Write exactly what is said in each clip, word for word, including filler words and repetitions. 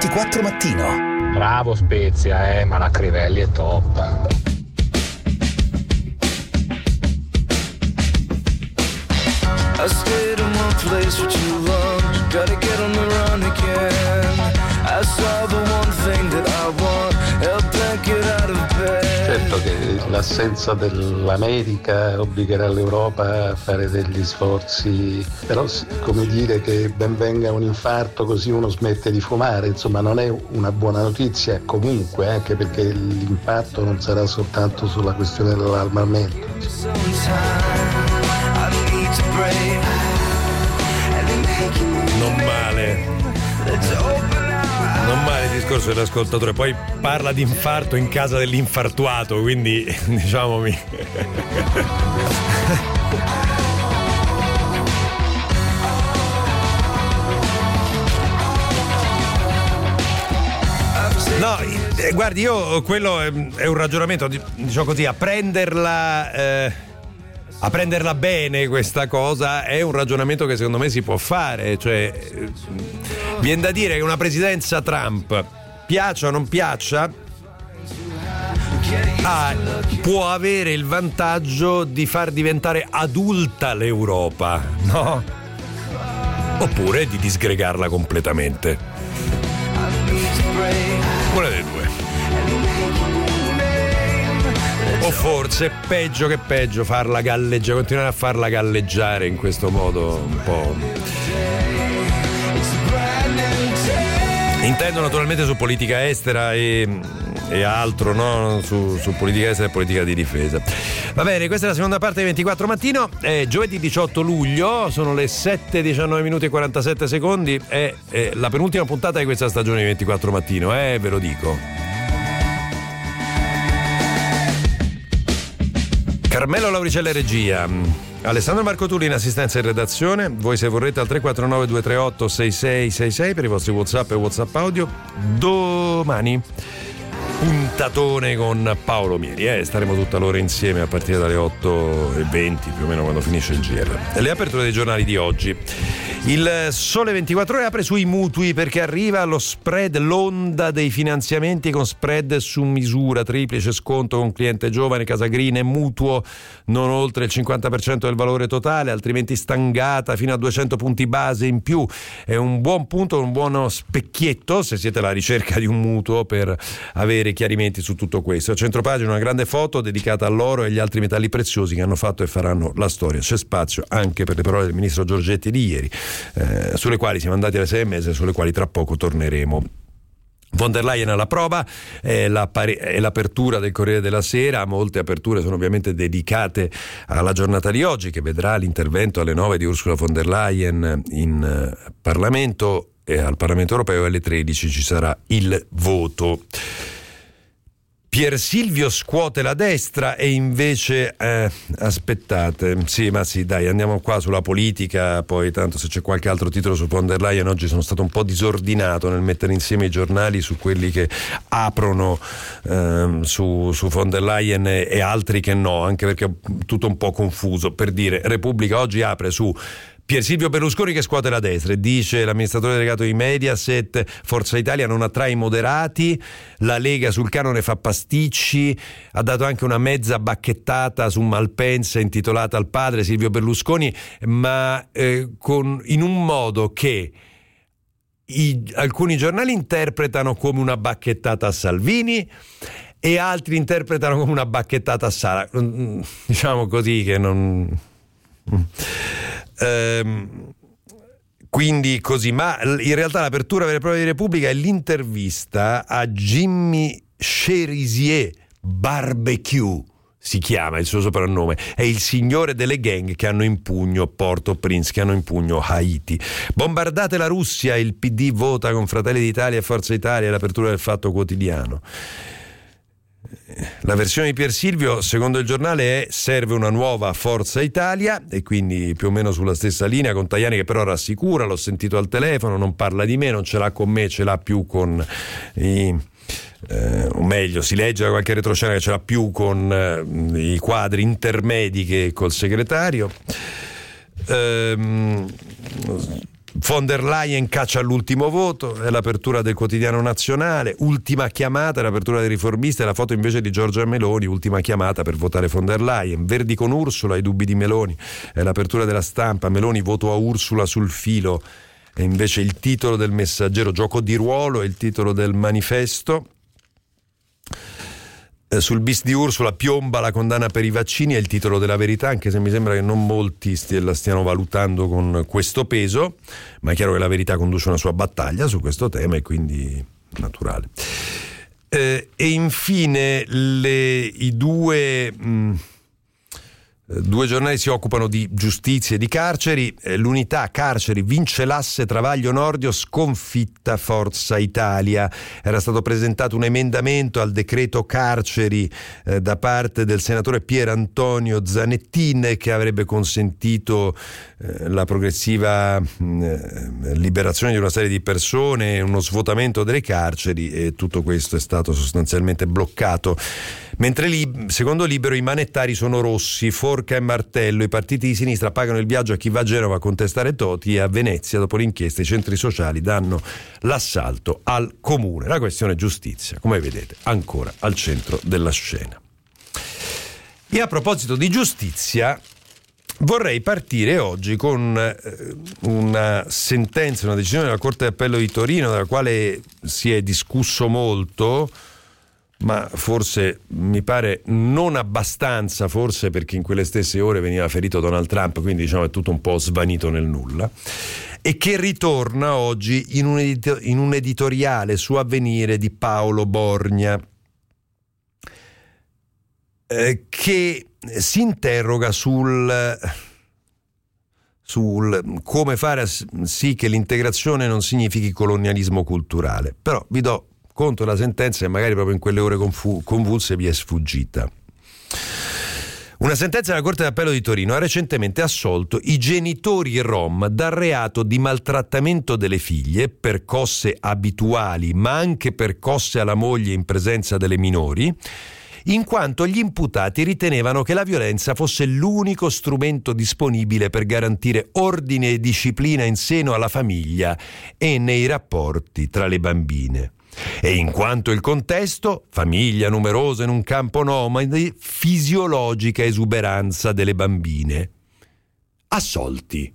ventiquattro Mattino. Bravo Spezia, eh, ma la Crivelli è top. I stayed in one place for too long. Gotta get on the run again. I saw the one thing that I want. Help that get out of bed. Certo che l'assenza dell'America obbligherà l'Europa a fare degli sforzi, però come dire che ben venga un infarto così uno smette di fumare, insomma non è una buona notizia comunque, anche perché l'impatto non sarà soltanto sulla questione dell'armamento. Non male. Non male il discorso dell'ascoltatore. Poi parla di infarto in casa dell'infartuato, quindi diciamo mi... No, eh, guardi, io quello è, è un ragionamento, diciamo così, a prenderla... Eh... A prenderla bene questa cosa è un ragionamento che secondo me si può fare, cioè viene da dire che una presidenza Trump, piaccia o non piaccia, ah, può avere il vantaggio di far diventare adulta l'Europa, no? Oppure di disgregarla completamente. Una delle due. O forse peggio che peggio farla galleggiare, continuare a farla galleggiare in questo modo un po'. Intendo naturalmente su politica estera e, e altro, no? Su, su politica estera e politica di difesa. Va bene, questa è la seconda parte di ventiquattro Mattino. È giovedì diciotto luglio, sono le sette e diciannove minuti e quarantasette secondi. È, è la penultima puntata di questa stagione di ventiquattro Mattino, eh, ve lo dico. Carmelo Lauricella regia, Alessandro Marcotulli in assistenza e redazione. Voi se vorrete al tre quattro nove due tre otto sei sei sei sei per i vostri WhatsApp e WhatsApp audio. Domani puntatone con Paolo Mieri, eh? Staremo tutta l'ora insieme a partire dalle otto e venti più o meno, quando finisce il G R. Le aperture dei giornali di oggi. Il Sole ventiquattro Ore apre sui mutui perché arriva lo spread, l'onda dei finanziamenti con spread su misura, triplice sconto con cliente giovane, casa green e mutuo non oltre il cinquanta per cento del valore totale, altrimenti stangata fino a duecento punti base in più. È un buon punto, un buono specchietto se siete alla ricerca di un mutuo per avere chiarimenti su tutto questo. A centropagina una grande foto dedicata all'oro e agli altri metalli preziosi che hanno fatto e faranno la storia. C'è spazio anche per le parole del ministro Giorgetti di ieri, eh, sulle quali siamo andati alle sei e mezza e sulle quali tra poco torneremo. Von der Leyen alla prova, è, la pari- è l'apertura del Corriere della Sera. Molte aperture sono ovviamente dedicate alla giornata di oggi, che vedrà l'intervento alle nove di Ursula von der Leyen in uh, Parlamento, e al Parlamento europeo alle tredici ci sarà il voto. Pier Silvio scuote la destra e invece eh, aspettate, sì ma sì dai, andiamo qua sulla politica, poi tanto se c'è qualche altro titolo su von der Leyen. Oggi sono stato un po' disordinato nel mettere insieme i giornali su quelli che aprono eh, su, su von der Leyen e, e altri che no, anche perché è tutto un po' confuso. Per dire, Repubblica oggi apre su Pier Silvio Berlusconi che scuote la destra e dice l'amministratore delegato di Mediaset: Forza Italia non attrae i moderati, la Lega sul canone fa pasticci. Ha dato anche una mezza bacchettata su Malpensa intitolata al padre Silvio Berlusconi, ma eh, con, in un modo che i, alcuni giornali interpretano come una bacchettata a Salvini e altri interpretano come una bacchettata a Sala. Diciamo così che non... Ehm, quindi così, ma in realtà l'apertura vera e propria di Repubblica è l'intervista a Jimmy Cherizier Barbecue, si chiama il suo soprannome, è il signore delle gang che hanno in pugno Port-au-Prince, che hanno in pugno Haiti. Bombardate la Russia, il P D vota con Fratelli d'Italia e Forza Italia, l'apertura del Fatto Quotidiano. La versione di Pier Silvio, secondo il giornale, è: serve una nuova Forza Italia, e quindi più o meno sulla stessa linea, con Tajani che però rassicura: l'ho sentito al telefono, non parla di me, non ce l'ha con me, ce l'ha più con i... Eh, o meglio, si legge da qualche retroscena che ce l'ha più con eh, i quadri intermedi che col segretario. Ehm... Von der Leyen caccia all'ultimo voto, è l'apertura del quotidiano nazionale, ultima chiamata, l'apertura dei riformisti, è la foto invece di Giorgia Meloni, ultima chiamata per votare Von der Leyen. Verdi con Ursula, i dubbi di Meloni, è l'apertura della Stampa, Meloni voto a Ursula sul filo, è invece il titolo del Messaggero, gioco di ruolo è il titolo del Manifesto. Sul bis di Ursula piomba la condanna per i vaccini è il titolo della Verità, anche se mi sembra che non molti la stiano valutando con questo peso, ma è chiaro che la Verità conduce una sua battaglia su questo tema e quindi naturale. Eh, e infine le, i due mh, due giornali si occupano di giustizia e di carceri. eh, l'unità carceri vince l'asse Travaglio Nordio, sconfitta Forza Italia. Era stato presentato un emendamento al decreto carceri eh, da parte del senatore Pier Antonio Zanettin che avrebbe consentito eh, la progressiva mh, liberazione di una serie di persone, uno svuotamento delle carceri, e tutto questo è stato sostanzialmente bloccato. Mentre lì, secondo Libero, i manettari sono rossi, forca e martello, i partiti di sinistra pagano il viaggio a chi va a Genova a contestare Toti, e a Venezia, dopo l'inchiesta, i centri sociali danno l'assalto al comune. La questione giustizia, come vedete, ancora al centro della scena. E a proposito di giustizia, vorrei partire oggi con eh, una sentenza, una decisione della Corte d'Appello di Torino, della quale si è discusso molto, ma forse mi pare non abbastanza, forse perché in quelle stesse ore veniva ferito Donald Trump, quindi diciamo è tutto un po' svanito nel nulla, e che ritorna oggi in un, edito- in un editoriale su Avvenire di Paolo Borgna, eh, che si interroga sul sul come fare sì che l'integrazione non significhi colonialismo culturale. Però vi do conto della sentenza e magari proprio in quelle ore confu- convulse vi è sfuggita. Una sentenza della Corte d'Appello di Torino ha recentemente assolto i genitori rom dal reato di maltrattamento delle figlie, percosse abituali ma anche percosse alla moglie in presenza delle minori, in quanto gli imputati ritenevano che la violenza fosse l'unico strumento disponibile per garantire ordine e disciplina in seno alla famiglia e nei rapporti tra le bambine. E in quanto il contesto, famiglia numerosa in un campo nomade, fisiologica esuberanza delle bambine. Assolti.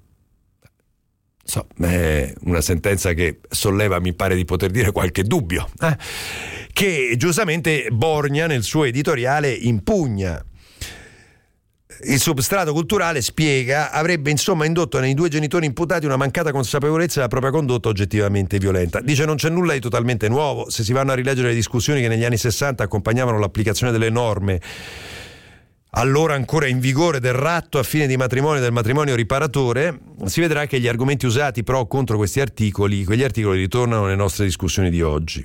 So, è una sentenza che solleva, mi pare di poter dire, qualche dubbio, eh? che giustamente Borgna nel suo editoriale impugna. Il substrato culturale, spiega, avrebbe insomma indotto nei due genitori imputati una mancata consapevolezza della propria condotta oggettivamente violenta. Dice non c'è nulla di totalmente nuovo, se si vanno a rileggere le discussioni che negli anni sessanta accompagnavano l'applicazione delle norme allora ancora in vigore del ratto a fine di matrimonio e del matrimonio riparatore, si vedrà che gli argomenti usati pro o contro questi articoli, quegli articoli ritornano nelle nostre discussioni di oggi.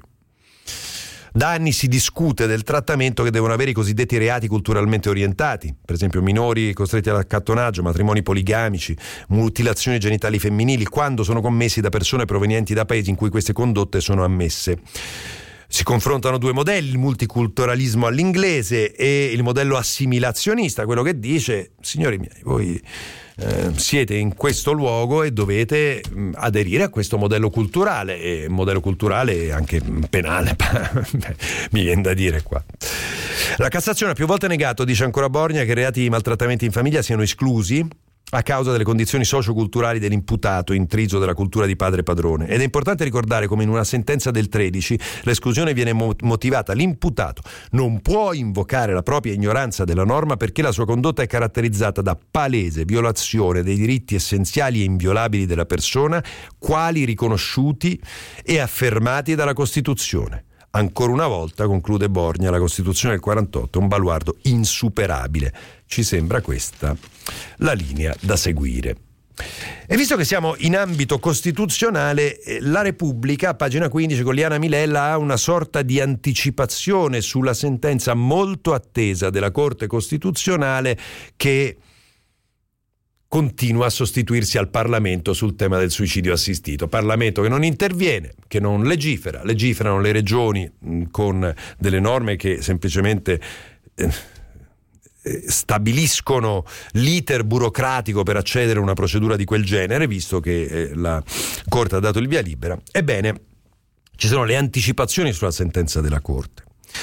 Da anni si discute del trattamento che devono avere i cosiddetti reati culturalmente orientati, per esempio minori costretti all'accattonaggio, matrimoni poligamici, mutilazioni genitali femminili, quando sono commessi da persone provenienti da paesi in cui queste condotte sono ammesse. Si confrontano due modelli, il multiculturalismo all'inglese e il modello assimilazionista, quello che dice, signori miei, voi eh, siete in questo luogo e dovete mh, aderire a questo modello culturale, e modello culturale anche penale, mi viene da dire qua. La Cassazione ha più volte negato, dice ancora Borgna, che i reati di maltrattamenti in famiglia siano esclusi a causa delle condizioni socioculturali dell'imputato, intriso della cultura di padre padrone. Ed è importante ricordare come in una sentenza del tredici l'esclusione viene mo- motivata. L'imputato non può invocare la propria ignoranza della norma perché la sua condotta è caratterizzata da palese violazione dei diritti essenziali e inviolabili della persona, quali riconosciuti e affermati dalla Costituzione. Ancora una volta, conclude Borgna, la Costituzione del quarantotto è un baluardo insuperabile. Ci sembra questa la linea da seguire. E visto che siamo in ambito costituzionale, la Repubblica, a pagina quindici, con Liana Milella, ha una sorta di anticipazione sulla sentenza molto attesa della Corte Costituzionale che continua a sostituirsi al Parlamento sul tema del suicidio assistito. Parlamento che non interviene, che non legifera, legiferano le regioni mh, con delle norme che semplicemente eh, stabiliscono l'iter burocratico per accedere a una procedura di quel genere, visto che eh, la Corte ha dato il via libera. Ebbene, ci sono le anticipazioni sulla sentenza della Corte.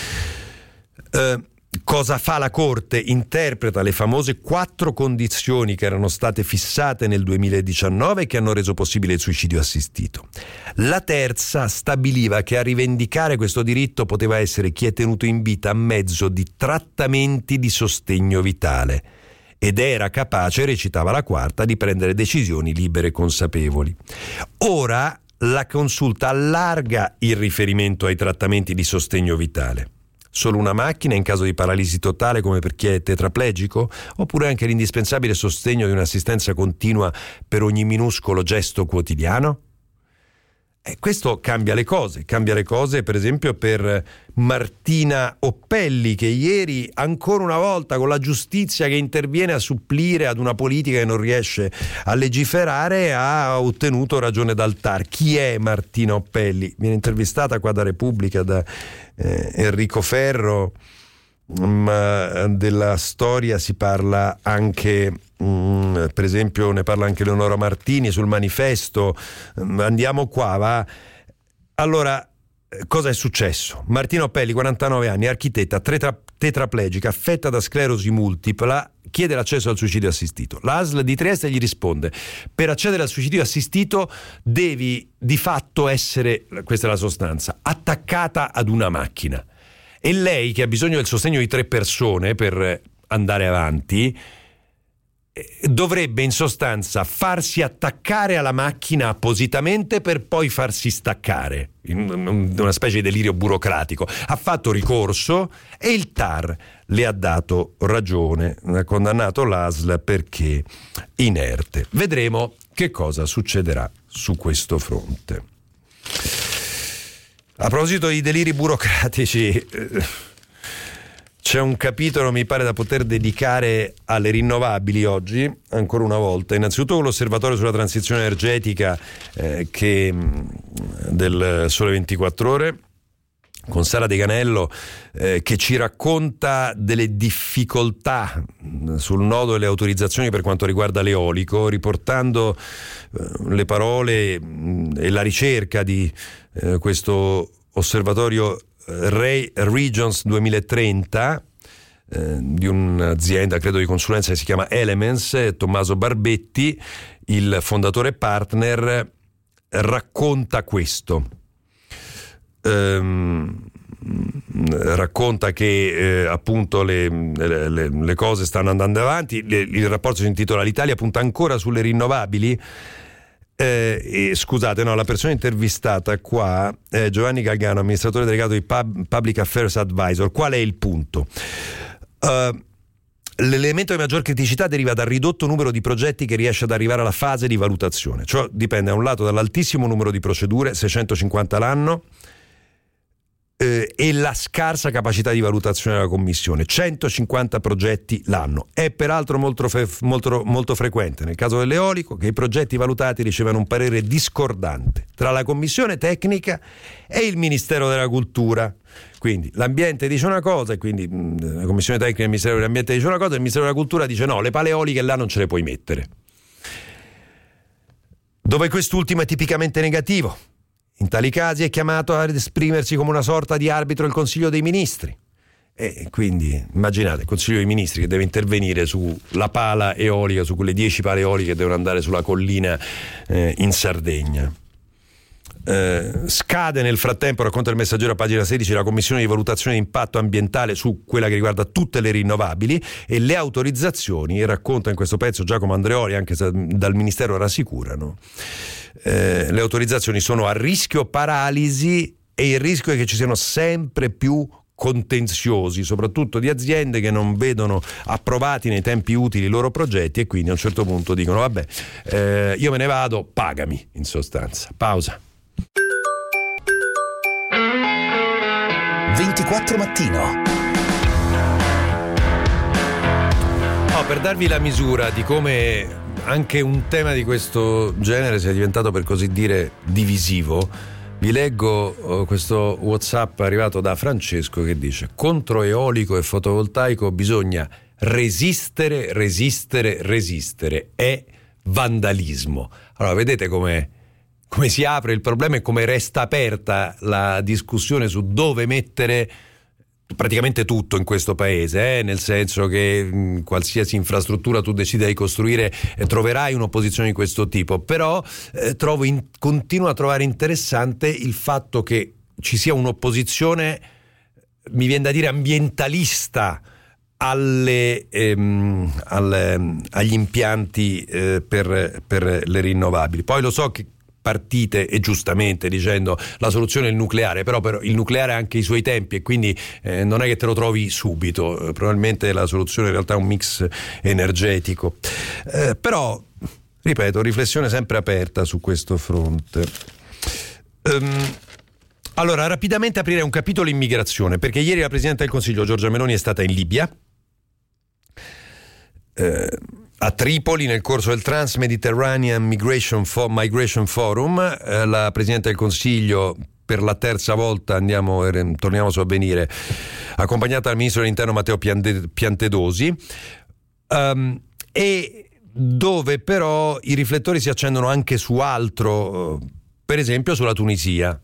Eh, cosa fa la Corte? Interpreta le famose quattro condizioni che erano state fissate nel duemiladiciannove e che hanno reso possibile il suicidio assistito. La terza stabiliva che a rivendicare questo diritto poteva essere chi è tenuto in vita a mezzo di trattamenti di sostegno vitale ed era capace, recitava la quarta, di prendere decisioni libere e consapevoli. Ora la Consulta allarga il riferimento ai trattamenti di sostegno vitale. Solo una macchina in caso di paralisi totale come per chi è tetraplegico? Oppure anche l'indispensabile sostegno di un'assistenza continua per ogni minuscolo gesto quotidiano? E questo cambia le cose, cambia le cose per esempio per Martina Oppelli, che ieri ancora una volta con la giustizia che interviene a supplire ad una politica che non riesce a legiferare ha ottenuto ragione dal T A R. Chi è Martina Oppelli? Viene intervistata qua da Repubblica da eh, Enrico Ferro, ma della storia si parla anche, mm, per esempio ne parla anche Leonora Martini sul Manifesto. Andiamo qua, va. Allora, cosa è successo? Martina Oppelli, quarantanove anni, architetta, tetra- tetraplegica, affetta da sclerosi multipla, chiede l'accesso al suicidio assistito. L'A S L di Trieste gli risponde: per accedere al suicidio assistito devi di fatto essere, questa è la sostanza, attaccata ad una macchina. E lei, che ha bisogno del sostegno di tre persone per andare avanti, dovrebbe in sostanza farsi attaccare alla macchina appositamente per poi farsi staccare, in una specie di delirio burocratico. Ha fatto ricorso e il T A R le ha dato ragione, ha condannato l'A S L perché inerte. Vedremo che cosa succederà su questo fronte. A proposito di deliri burocratici, c'è un capitolo, mi pare, da poter dedicare alle rinnovabili oggi, ancora una volta. Innanzitutto con l'osservatorio sulla transizione energetica eh, che, del Sole ventiquattro Ore, con Sara De Ganello, eh, che ci racconta delle difficoltà sul nodo delle autorizzazioni per quanto riguarda l'eolico, riportando eh, le parole mh, e la ricerca di eh, questo osservatorio Ray Regions duemilatrenta eh, di un'azienda, credo di consulenza, che si chiama Elements. eh, Tommaso Barbetti, il fondatore e partner, racconta questo. Ehm, racconta che eh, appunto le, le, le cose stanno andando avanti. Le, il rapporto si intitola "L'Italia punta ancora sulle rinnovabili". Eh, e, scusate, no, la persona intervistata qua è Giovanni Galgano, amministratore delegato di Pub, Public Affairs Advisor. Qual è il punto? Uh, l'elemento di maggior criticità deriva dal ridotto numero di progetti che riesce ad arrivare alla fase di valutazione. Ciò dipende da un lato dall'altissimo numero di procedure, seicentocinquanta l'anno, eh, e la scarsa capacità di valutazione della Commissione, centocinquanta progetti l'anno. È peraltro molto, fe- molto, molto frequente nel caso dell'eolico che i progetti valutati ricevano un parere discordante tra la Commissione tecnica e il Ministero della Cultura. Quindi l'ambiente dice una cosa, e quindi mh, la Commissione tecnica e il Ministero dell'Ambiente dice una cosa, e il Ministero della Cultura dice no, le pale eoliche là non ce le puoi mettere. Dove quest'ultimo è tipicamente negativo. In tali casi è chiamato ad esprimersi come una sorta di arbitro il Consiglio dei Ministri. E quindi immaginate il Consiglio dei Ministri che deve intervenire sulla pala eolica, su quelle dieci pale eoliche che devono andare sulla collina eh, in Sardegna. Eh, scade nel frattempo, racconta il Messaggero a pagina sedici, la commissione di valutazione di impatto ambientale su quella che riguarda tutte le rinnovabili, e le autorizzazioni, racconta in questo pezzo Giacomo Andreoli, anche se dal Ministero rassicurano, eh, le autorizzazioni sono a rischio paralisi e il rischio è che ci siano sempre più contenziosi, soprattutto di aziende che non vedono approvati nei tempi utili i loro progetti e quindi a un certo punto dicono vabbè, eh, io me ne vado, pagami, in sostanza. Pausa. ventiquattro Mattino. No, per darvi la misura di come anche un tema di questo genere sia diventato, per così dire, divisivo, vi leggo questo WhatsApp arrivato da Francesco che dice: contro eolico e fotovoltaico bisogna resistere, resistere, resistere è vandalismo. Allora vedete come come si apre il problema e come resta aperta la discussione su dove mettere praticamente tutto in questo paese, eh? Nel senso che mh, qualsiasi infrastruttura tu decida di costruire eh, troverai un'opposizione di questo tipo, però eh, trovo in, continuo a trovare interessante il fatto che ci sia un'opposizione, mi viene da dire ambientalista, alle, ehm, alle, agli impianti eh, per, per le rinnovabili. Poi lo so che partite e giustamente dicendo la soluzione è il nucleare, però, però il nucleare ha anche i suoi tempi e quindi eh, non è che te lo trovi subito, eh, probabilmente la soluzione in realtà è un mix energetico, eh, però ripeto, riflessione sempre aperta su questo fronte. um, allora rapidamente aprire un capitolo immigrazione, perché ieri la Presidente del Consiglio Giorgia Meloni è stata in Libia, eh, a Tripoli, nel corso del Trans-Mediterranean Migration, Fo- Migration Forum. Eh, la Presidente del Consiglio per la terza volta, andiamo, eh, torniamo su Avvenire, accompagnata dal Ministro dell'Interno Matteo Piante- Piantedosi, um, e dove però i riflettori si accendono anche su altro, per esempio sulla Tunisia.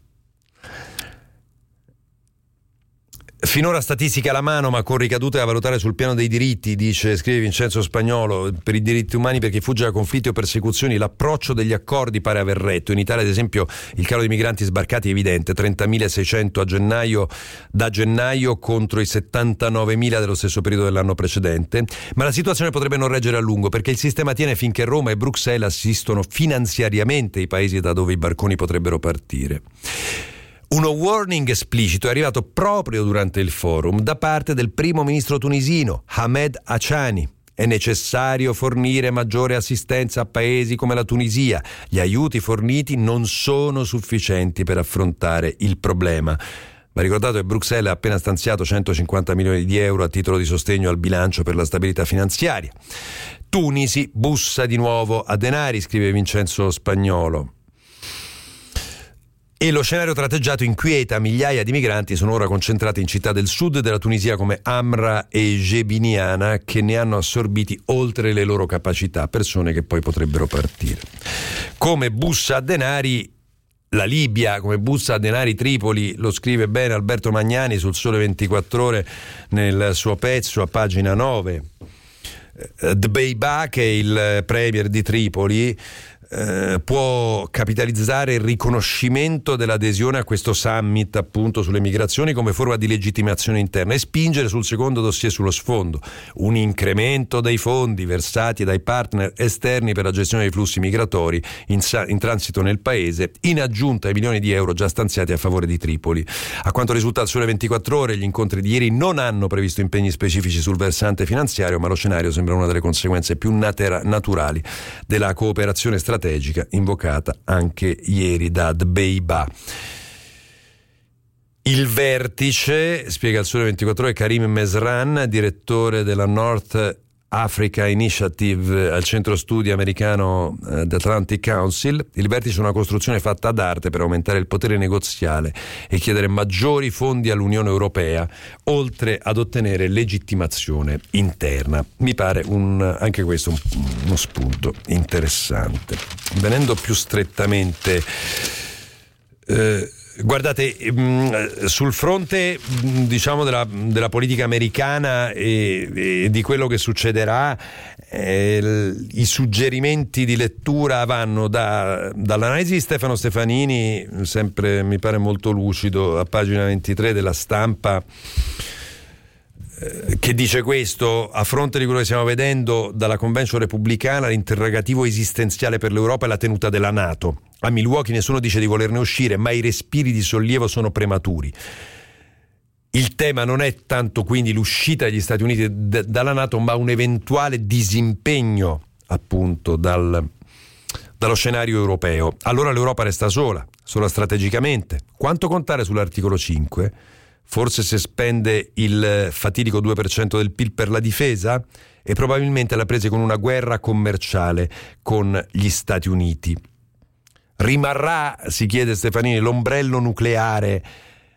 Finora statistiche alla mano, ma con ricadute da valutare sul piano dei diritti, dice, scrive Vincenzo Spagnolo, per i diritti umani per chi fugge da conflitti o persecuzioni l'approccio degli accordi pare aver retto. In Italia ad esempio il calo di migranti sbarcati è evidente, trentamilaseicento a gennaio, da gennaio contro i settantanovemila dello stesso periodo dell'anno precedente, ma la situazione potrebbe non reggere a lungo perché il sistema tiene finché Roma e Bruxelles assistono finanziariamente i paesi da dove i barconi potrebbero partire. Uno warning esplicito è arrivato proprio durante il forum da parte del primo ministro tunisino, Ahmed Achani. È necessario fornire maggiore assistenza a paesi come la Tunisia. Gli aiuti forniti non sono sufficienti per affrontare il problema. Va ricordato che Bruxelles ha appena stanziato centocinquanta milioni di euro a titolo di sostegno al bilancio per la stabilità finanziaria. Tunisi bussa di nuovo a denari, scrive Vincenzo Spagnolo. E lo scenario tratteggiato inquieta, migliaia di migranti sono ora concentrati in città del sud della Tunisia come Amra e Jebiniana, che ne hanno assorbiti oltre le loro capacità, persone che poi potrebbero partire. Come bussa a denari la Libia, come bussa a denari Tripoli, lo scrive bene Alberto Magnani sul Sole ventiquattro Ore nel suo pezzo a pagina nove. Dbeibeh, che è il premier di Tripoli, Eh, può capitalizzare il riconoscimento dell'adesione a questo summit appunto sulle migrazioni come forma di legittimazione interna e spingere sul secondo dossier sullo sfondo, un incremento dei fondi versati dai partner esterni per la gestione dei flussi migratori in, sa- in transito nel paese, in aggiunta ai milioni di euro già stanziati a favore di Tripoli. A quanto risulta al Sole ventiquattro Ore, gli incontri di ieri non hanno previsto impegni specifici sul versante finanziario, ma lo scenario sembra una delle conseguenze più natera- naturali della cooperazione strategica strategica invocata anche ieri da Dbeibeh. Il vertice, spiega il Sole ventiquattro Ore, Karim Mesran, direttore della North Africa Initiative al centro studi americano eh, The Atlantic Council. Il vertice è una costruzione fatta ad arte per aumentare il potere negoziale e chiedere maggiori fondi all'Unione Europea, oltre ad ottenere legittimazione interna. Mi pare un, anche questo un, uno spunto interessante. Venendo più strettamente eh, guardate, mh, sul fronte mh, diciamo della, della politica americana e, e di quello che succederà, eh, l, i suggerimenti di lettura vanno da, dall'analisi di Stefano Stefanini, sempre mi pare molto lucido, a pagina ventitré della Stampa, che dice questo: a fronte di quello che stiamo vedendo dalla convention repubblicana, l'interrogativo esistenziale per l'Europa è la tenuta della NATO. A Milwaukee nessuno dice di volerne uscire, ma i respiri di sollievo sono prematuri. Il tema non è tanto quindi l'uscita degli Stati Uniti d- dalla NATO, ma un eventuale disimpegno appunto dal, dallo scenario europeo. Allora l'Europa resta sola, sola strategicamente. Quanto contare sull'articolo cinque? Forse se spende il fatidico due per cento del P I L per la difesa, e probabilmente la prese con una guerra commerciale con gli Stati Uniti. Rimarrà, si chiede Stefanini, l'ombrello nucleare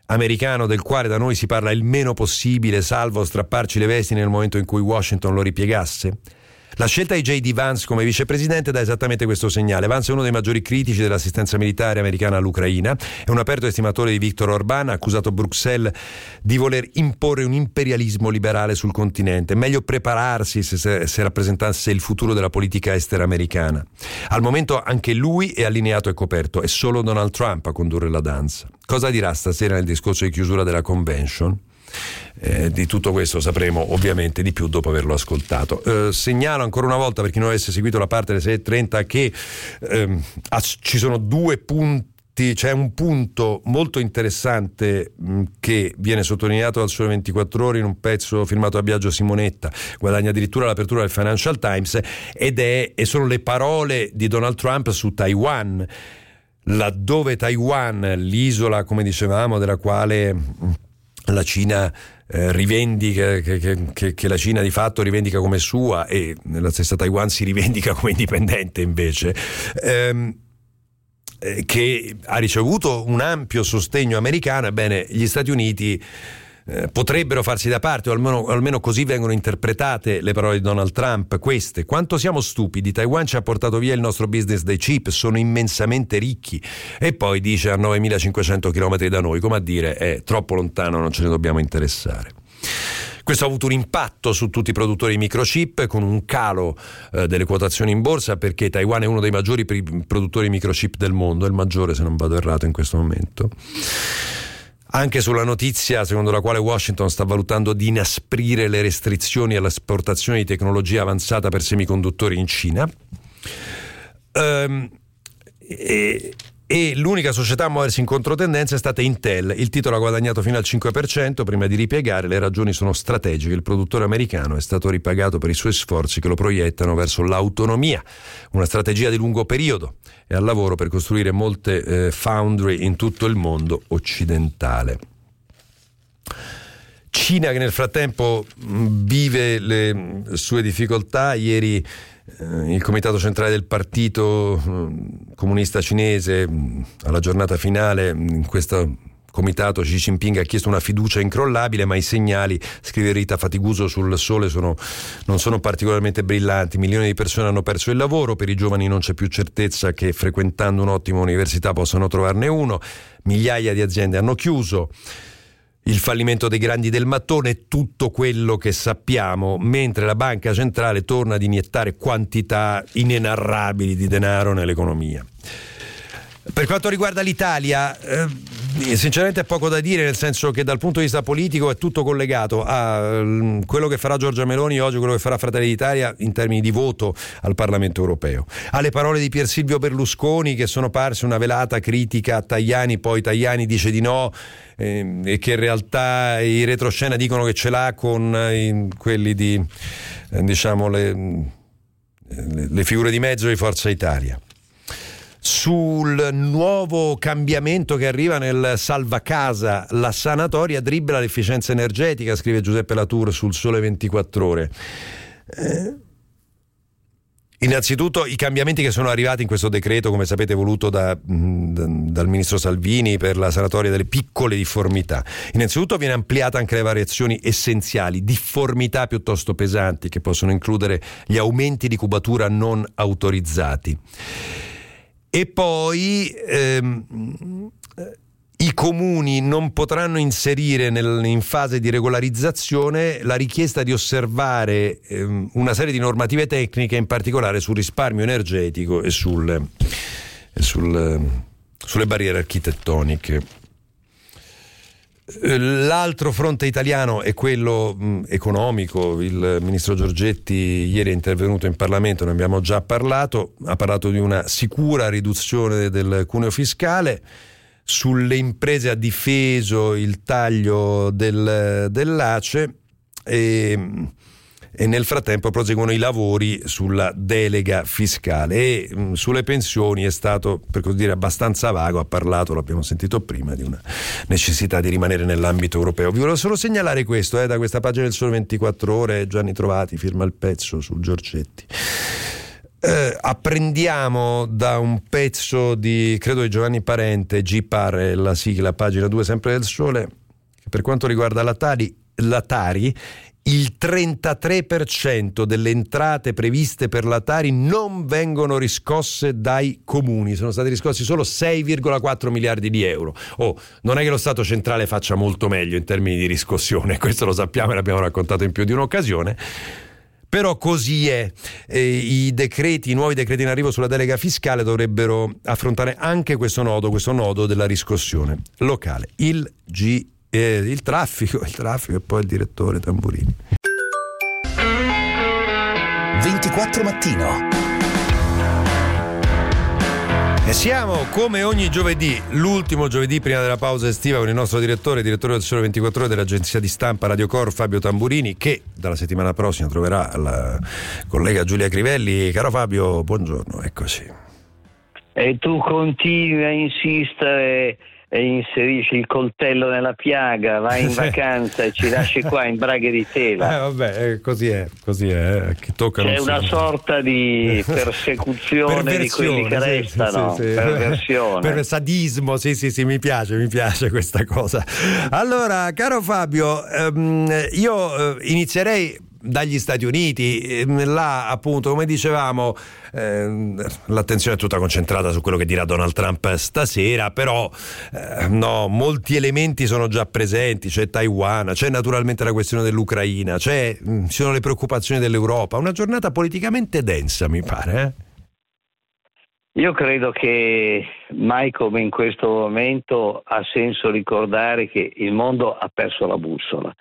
americano del quale da noi si parla il meno possibile, salvo strapparci le vesti nel momento in cui Washington lo ripiegasse? La scelta di J D Vance come vicepresidente dà esattamente questo segnale. Vance è uno dei maggiori critici dell'assistenza militare americana all'Ucraina, è un aperto estimatore di Viktor Orbán, ha accusato Bruxelles di voler imporre un imperialismo liberale sul continente. Meglio prepararsi se, se, se rappresentasse il futuro della politica estera americana. Al momento anche lui è allineato e coperto, è solo Donald Trump a condurre la danza. Cosa dirà stasera nel discorso di chiusura della convention? Eh, di tutto questo sapremo ovviamente di più dopo averlo ascoltato. Eh, segnalo ancora una volta, per chi non avesse seguito la parte delle sei e trenta, che ehm, ci sono due punti, c'è un punto molto interessante mh, che viene sottolineato dal Sole ventiquattro Ore in un pezzo firmato da Biagio Simonetta, guadagna addirittura l'apertura del Financial Times, ed è e sono le parole di Donald Trump su Taiwan, laddove Taiwan, l'isola, come dicevamo, della quale mh, la Cina eh, rivendica che, che, che la Cina di fatto rivendica come sua, e la stessa Taiwan si rivendica come indipendente invece, ehm, eh, che ha ricevuto un ampio sostegno americano. Ebbene, gli Stati Uniti eh, potrebbero farsi da parte, o almeno, almeno così vengono interpretate le parole di Donald Trump, queste: quanto siamo stupidi, Taiwan ci ha portato via il nostro business dei chip, sono immensamente ricchi. E poi dice a novemilacinquecento chilometri da noi, come a dire è troppo lontano, non ce ne dobbiamo interessare. Questo ha avuto un impatto su tutti i produttori di microchip, con un calo eh, delle quotazioni in borsa, perché Taiwan è uno dei maggiori produttori di microchip del mondo, è il maggiore se non vado errato in questo momento. Anche sulla notizia secondo la quale Washington sta valutando di inasprire le restrizioni all'esportazione di tecnologia avanzata per semiconduttori in Cina. Um, e, e l'unica società a muoversi in controtendenza è stata Intel. Il titolo ha guadagnato fino al cinque per cento prima di ripiegare. Le ragioni sono strategiche. Il produttore americano è stato ripagato per i suoi sforzi che lo proiettano verso l'autonomia, una strategia di lungo periodo. È al lavoro per costruire molte eh, foundry in tutto il mondo occidentale. Cina che nel frattempo mh, vive le sue difficoltà. Ieri eh, il comitato centrale del partito mh, comunista cinese, mh, alla giornata finale, in questo comitato Xi Jinping ha chiesto una fiducia incrollabile, ma i segnali, scrive Rita Fatiguso sul Sole, sono, non sono particolarmente brillanti. Milioni di persone hanno perso il lavoro, per i giovani non c'è più certezza che frequentando un'ottima università possano trovarne uno, migliaia di aziende hanno chiuso, il fallimento dei grandi del mattone, tutto quello che sappiamo, mentre la banca centrale torna ad iniettare quantità inenarrabili di denaro nell'economia. Per quanto riguarda l'Italia, eh, sinceramente è poco da dire, nel senso che dal punto di vista politico è tutto collegato a um, quello che farà Giorgia Meloni oggi, quello che farà Fratelli d'Italia in termini di voto al Parlamento europeo, alle parole di Pier Silvio Berlusconi che sono parse una velata critica a Tajani, poi Tajani dice di no eh, e che in realtà i retroscena dicono che ce l'ha con eh, quelli di eh, diciamo le, le, le figure di mezzo di Forza Italia. Sul nuovo cambiamento che arriva nel salva casa, la sanatoria dribbla l'efficienza energetica, scrive Giuseppe Latour sul Sole ventiquattro Ore. Eh, innanzitutto i cambiamenti che sono arrivati in questo decreto, come sapete voluto da, da, dal ministro Salvini, per la sanatoria delle piccole difformità. Innanzitutto viene ampliata anche le variazioni essenziali, difformità piuttosto pesanti che possono includere gli aumenti di cubatura non autorizzati. E poi ehm, i comuni non potranno inserire nel, in fase di regolarizzazione la richiesta di osservare ehm, una serie di normative tecniche, in particolare sul risparmio energetico e sul, e sul, sulle barriere architettoniche. L'altro fronte italiano è quello mh, economico. Il ministro Giorgetti ieri è intervenuto in Parlamento, ne abbiamo già parlato, ha parlato di una sicura riduzione del cuneo fiscale. Sulle imprese ha difeso il taglio del, dell'A C E e, e nel frattempo proseguono i lavori sulla delega fiscale, e mh, sulle pensioni è stato, per così dire, abbastanza vago. Ha parlato, l'abbiamo sentito prima, di una necessità di rimanere nell'ambito europeo. Vi volevo solo segnalare questo, eh, da questa pagina del Sole ventiquattro Ore, Gianni Trovati firma il pezzo su Giorgetti. Eh, apprendiamo da un pezzo di, credo di Giovanni Parente, G P A R è la sigla, pagina due sempre del Sole, che per quanto riguarda la Tari, la Tari il trentatré per cento delle entrate previste per la Tari non vengono riscosse dai comuni, sono stati riscossi solo sei virgola quattro miliardi di euro. Oh, non è che lo Stato centrale faccia molto meglio in termini di riscossione, questo lo sappiamo e l'abbiamo raccontato in più di un'occasione. Però così è. Eh, i decreti, i nuovi decreti in arrivo sulla delega fiscale dovrebbero affrontare anche questo nodo, questo nodo della riscossione locale. Il G, eh, il traffico, il traffico e poi il direttore Tamburini. ventiquattro Mattino. E siamo come ogni giovedì, l'ultimo giovedì prima della pausa estiva, con il nostro direttore, direttore del Sole ventiquattro Ore dell'agenzia di stampa Radio Cor, Fabio Tamburini, che dalla settimana prossima troverà la collega Giulia Crivelli. Caro Fabio, buongiorno, eccoci. E tu continui a insistere e inserisci il coltello nella piaga, vai in vacanza e ci lasci qua in braghe di tela. Eh vabbè, eh, così è, così è. Chi tocca C'è non una si... sorta di persecuzione di quelli che sì, restano, sì, sì, sì. perversione. Per sadismo, sì sì sì, mi piace, mi piace questa cosa. Allora, caro Fabio, ehm, io eh, inizierei dagli Stati Uniti. Là appunto, come dicevamo, eh, l'attenzione è tutta concentrata su quello che dirà Donald Trump stasera, però eh, no, molti elementi sono già presenti. C'è Taiwan, c'è naturalmente la questione dell'Ucraina, c'è, ci sono le preoccupazioni dell'Europa. Una giornata politicamente densa, mi pare, eh? Io credo che mai come in questo momento ha senso ricordare che il mondo ha perso la bussola.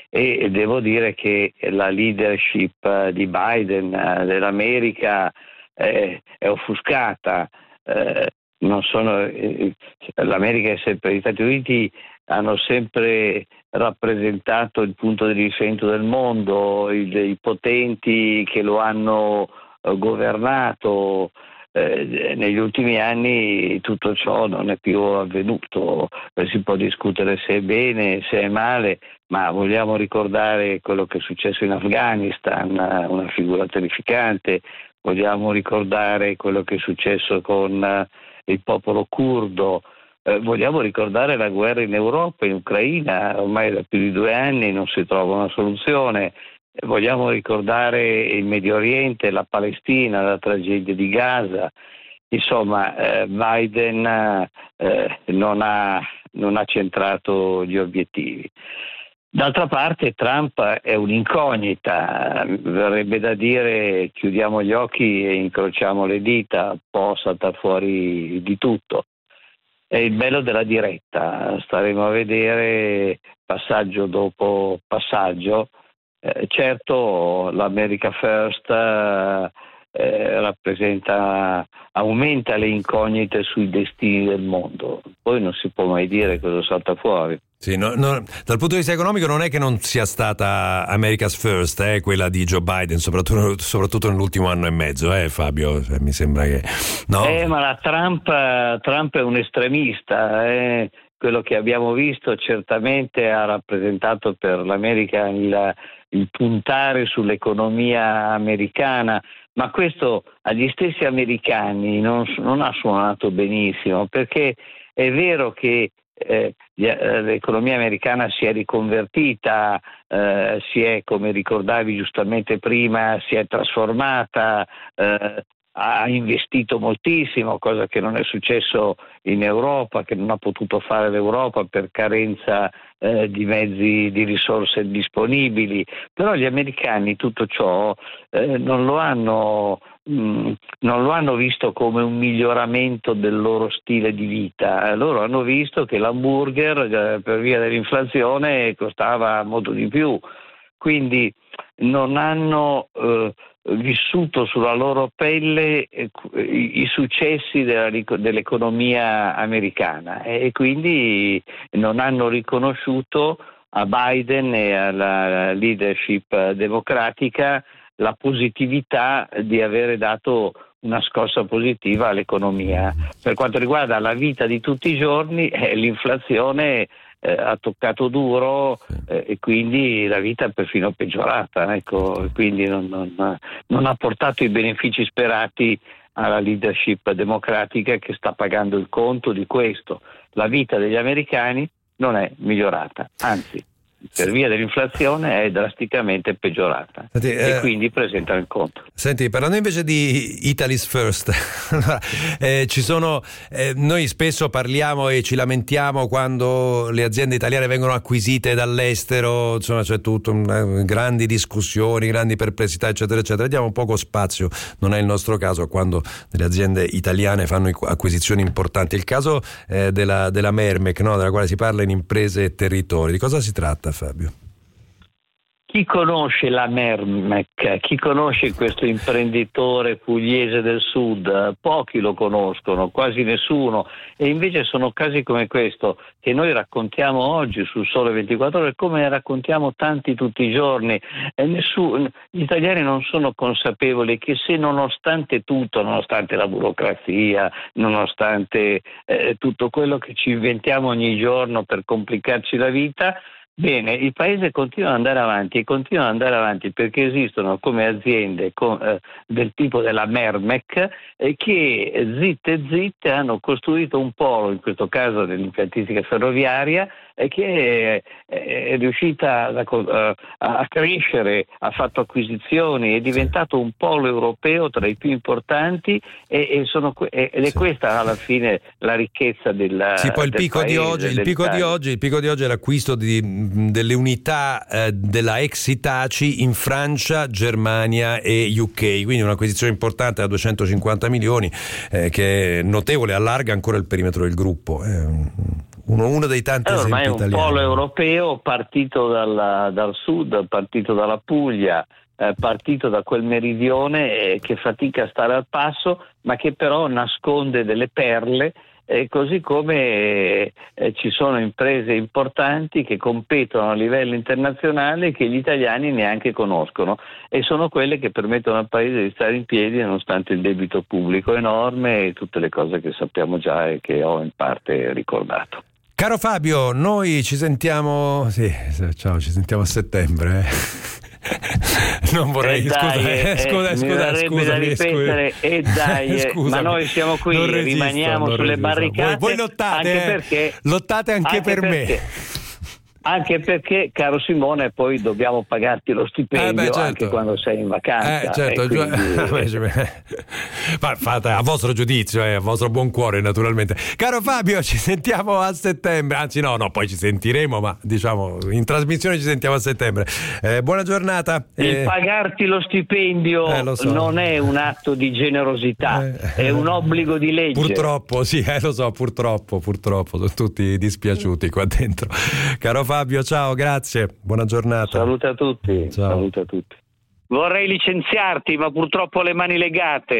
E devo dire che la leadership di Biden dell'America eh, è offuscata. Eh, non sono, eh, l'America è sempre, gli Stati Uniti hanno sempre rappresentato il punto di riferimento del mondo, i, i potenti che lo hanno eh, governato. Eh, negli ultimi anni tutto ciò non è più avvenuto. Eh, si può discutere se è bene, se è male, ma vogliamo ricordare quello che è successo in Afghanistan, una figura terrificante. Vogliamo ricordare quello che è successo con uh, il popolo curdo. Eh, vogliamo ricordare la guerra in Europa, in Ucraina. Ormai da più di due anni non si trova una soluzione. Vogliamo ricordare il Medio Oriente, la Palestina, la tragedia di Gaza. Insomma, eh, Biden eh, non ha, non ha centrato gli obiettivi. D'altra parte Trump è un'incognita, verrebbe da dire chiudiamo gli occhi e incrociamo le dita, può saltare fuori di tutto. È il bello della diretta, staremo a vedere passaggio dopo passaggio. Eh, certo l'America First eh, eh, rappresenta, aumenta le incognite sui destini del mondo, poi non si può mai dire cosa salta fuori. Sì, no, no, dal punto di vista economico non è che non sia stata America's First, eh, quella di Joe Biden, soprattutto, soprattutto nell'ultimo anno e mezzo, eh, Fabio, cioè, mi sembra che... No. Eh, ma la Trump, Trump è un estremista, eh. Quello che abbiamo visto certamente ha rappresentato per l'America il, il puntare sull'economia americana, ma questo agli stessi americani non, non ha suonato benissimo, perché è vero che eh, l'economia americana si è riconvertita, eh, si è, come ricordavi giustamente prima, si è trasformata, eh, ha investito moltissimo, cosa che non è successo in Europa, che non ha potuto fare l'Europa per carenza eh, di mezzi, di risorse disponibili. Però gli americani tutto ciò eh, non lo hanno mh, non lo hanno visto come un miglioramento del loro stile di vita. Loro hanno visto che l'hamburger eh, per via dell'inflazione costava molto di più, quindi non hanno eh, vissuto sulla loro pelle eh, i, i successi della, dell'economia americana e quindi non hanno riconosciuto a Biden e alla leadership democratica la positività di avere dato una scossa positiva all'economia. Per quanto riguarda la vita di tutti i giorni, eh, l'inflazione eh, ha toccato duro eh, e quindi la vita è perfino peggiorata, ecco, quindi non, non, non ha portato i benefici sperati alla leadership democratica, che sta pagando il conto di questo. La vita degli americani non è migliorata, anzi per via dell'inflazione è drasticamente peggiorata. Senti, e eh, quindi presentano il conto. Senti, parlando invece di Italy's First, eh, ci sono eh, noi spesso parliamo e ci lamentiamo quando le aziende italiane vengono acquisite dall'estero, insomma c'è tutto, eh, grandi discussioni, grandi perplessità eccetera eccetera. Diamo poco spazio, non è il nostro caso, quando delle aziende italiane fanno acquisizioni importanti. Il caso eh, della, della Mermec, no, della quale si parla in Imprese e Territori, di cosa si tratta, Fabio? Chi conosce la Mermec, chi conosce questo imprenditore pugliese del sud? Pochi lo conoscono, quasi nessuno, e invece sono casi come questo che noi raccontiamo oggi sul Sole ventiquattro Ore, come ne raccontiamo tanti tutti i giorni. E nessuno, gli italiani non sono consapevoli che se nonostante tutto, nonostante la burocrazia, nonostante eh, tutto quello che ci inventiamo ogni giorno per complicarci la vita, bene, il paese continua ad andare avanti e continua ad andare avanti perché esistono come aziende con, eh, del tipo della Mermec eh, che zitte zitte hanno costruito un polo, in questo caso dell'impiantistica ferroviaria, e che è, è riuscita a, a, a crescere, ha fatto acquisizioni, è diventato un polo europeo tra i più importanti e, e sono, ed è questa alla fine la ricchezza della sì, poi il del picco paese, di oggi, il picco di oggi, il picco di oggi è l'acquisto di, delle unità eh, della ex Hitachi in Francia, Germania e U K, quindi un'acquisizione importante da duecentocinquanta milioni eh, che è notevole, allarga ancora il perimetro del gruppo. Eh, Uno, uno dei tanti allora, esempi italiani. È un polo europeo partito dalla, dal sud, partito dalla Puglia, eh, partito da quel meridione eh, che fatica a stare al passo, ma che però nasconde delle perle, eh, così come eh, ci sono imprese importanti che competono a livello internazionale che gli italiani neanche conoscono, e sono quelle che permettono al paese di stare in piedi nonostante il debito pubblico enorme e tutte le cose che sappiamo già e che ho in parte ricordato. Caro Fabio, noi ci sentiamo, sì, ciao, ci sentiamo a settembre. Eh. Non vorrei, eh scusa, dai, eh, scusa, eh, scusa, mi scusami, da ripetere, scusa. E dai, Scusami, ma noi siamo qui, non resisto, rimaniamo non sulle resisto. barricate. Voi, voi lottate, anche eh, perché, lottate anche, anche per perché, me. Anche perché, caro Simone, poi dobbiamo pagarti lo stipendio eh beh, certo. anche quando sei in vacanza. Eh, certo, quindi... fate a vostro giudizio, eh, a vostro buon cuore naturalmente. Caro Fabio, ci sentiamo a settembre, anzi no, no, poi ci sentiremo, ma diciamo in trasmissione ci sentiamo a settembre. Eh, buona giornata. Il eh... pagarti lo stipendio eh, lo so. non è un atto di generosità, eh, è un obbligo di legge. Purtroppo, sì, eh, lo so, purtroppo, purtroppo, sono tutti dispiaciuti qua dentro. Caro Fabio, Fabio, ciao, grazie, buona giornata. Saluta a tutti, ciao. Saluta a tutti. Vorrei licenziarti, ma purtroppo ho le mani legate.